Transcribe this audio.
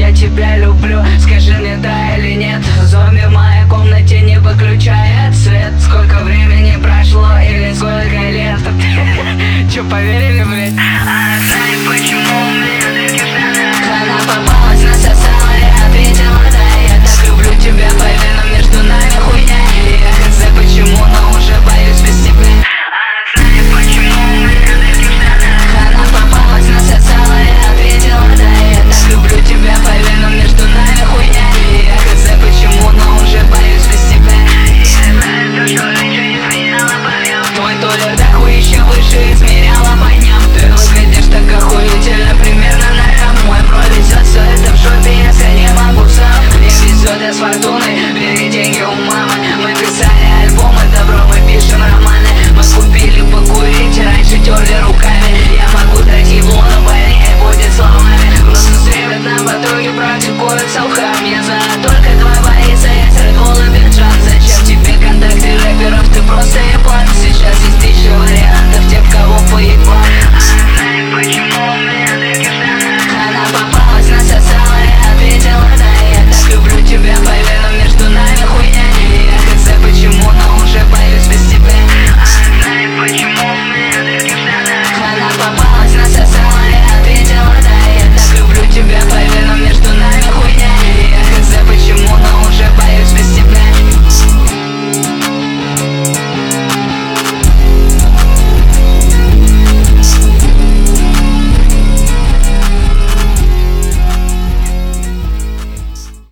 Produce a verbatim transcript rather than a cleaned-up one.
я тебя люблю. Скажи мне, да или нет. Зомби в моей комнате не выключает свет. Сколько времени прошло или сколько лет? Че, поверили, блядь? Она знает, почему у меня такие штаны. Она попалась, насосала и ответила: да, я так люблю тебя, поверь, но между нами хуйня. И я хз почему, но уже боюсь без тебя. Она знает, почему у меня такие штаны. Она попалась, насосала и ответила: да, я так люблю тебя, поверь, но между нами хуйня. И я хз почему, но уже боюсь без тебя. Я знаю, то, что раньше не сменяла понял. Твой туалет охуище выше измеряла по дням. Ты выглядишь так охуительно, примерно на рам. Мой бро везет, все это в жопе, если не могу сам. Мне везет, я с фортуной, бери деньги у мамы. Мы писали альбомы, добро, мы пишем романы. Мы купили покурить, раньше терли руками. Я могу дать ебло, но больнее будет словами. Просто стремят на потоке, практикуют салха.